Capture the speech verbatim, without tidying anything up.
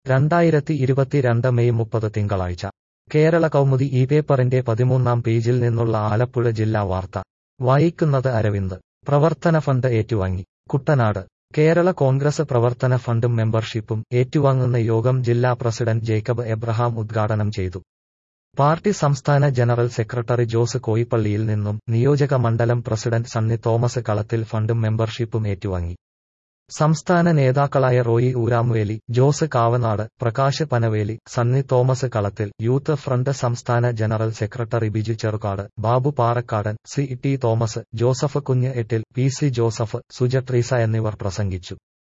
രണ്ടായിരത്തി ഇരുപത്തിരണ്ട് മെയ് മുപ്പത് തിങ്കളാഴ്ച കേരള കൗമുദി ഈ പേപ്പറിന്റെ പതിമൂന്നാം പേജിൽ നിന്നുള്ള ആലപ്പുഴ ജില്ലാ വാർത്ത വായിക്കുന്നത് അരവിന്ദ്. പ്രവർത്തന ഫണ്ട് ഏറ്റുവാങ്ങി. കുട്ടനാട് കേരള കോൺഗ്രസ് പ്രവർത്തന ഫണ്ടും മെമ്പർഷിപ്പും ഏറ്റുവാങ്ങുന്ന യോഗം ജില്ലാ പ്രസിഡന്റ് ജേക്കബ് എബ്രഹാം ഉദ്ഘാടനം ചെയ്തു. പാർട്ടി സംസ്ഥാന ജനറൽ സെക്രട്ടറി ജോസ് കോയിപ്പള്ളിയിൽ നിന്നും നിയോജക മണ്ഡലം പ്രസിഡന്റ് സണ്ണി തോമസ് കളത്തിൽ ഫണ്ടും മെമ്പർഷിപ്പും ഏറ്റുവാങ്ങി. സംസ്ഥാന നേതാക്കളായ റോയി ഊരാമുവേലി, ജോസ് കാവനാട്, പ്രകാശ് പനവേലി, സണ്ണി തോമസ് കളത്തിൽ, യൂത്ത് ഫ്രണ്ട് സംസ്ഥാന general secretary Biju Cherukad, Babu Parakkadan, C T Thomas, Joseph Kunju Ettil, P C Joseph, Suja Treesa എന്നിവർ പ്രസംഗിച്ചു.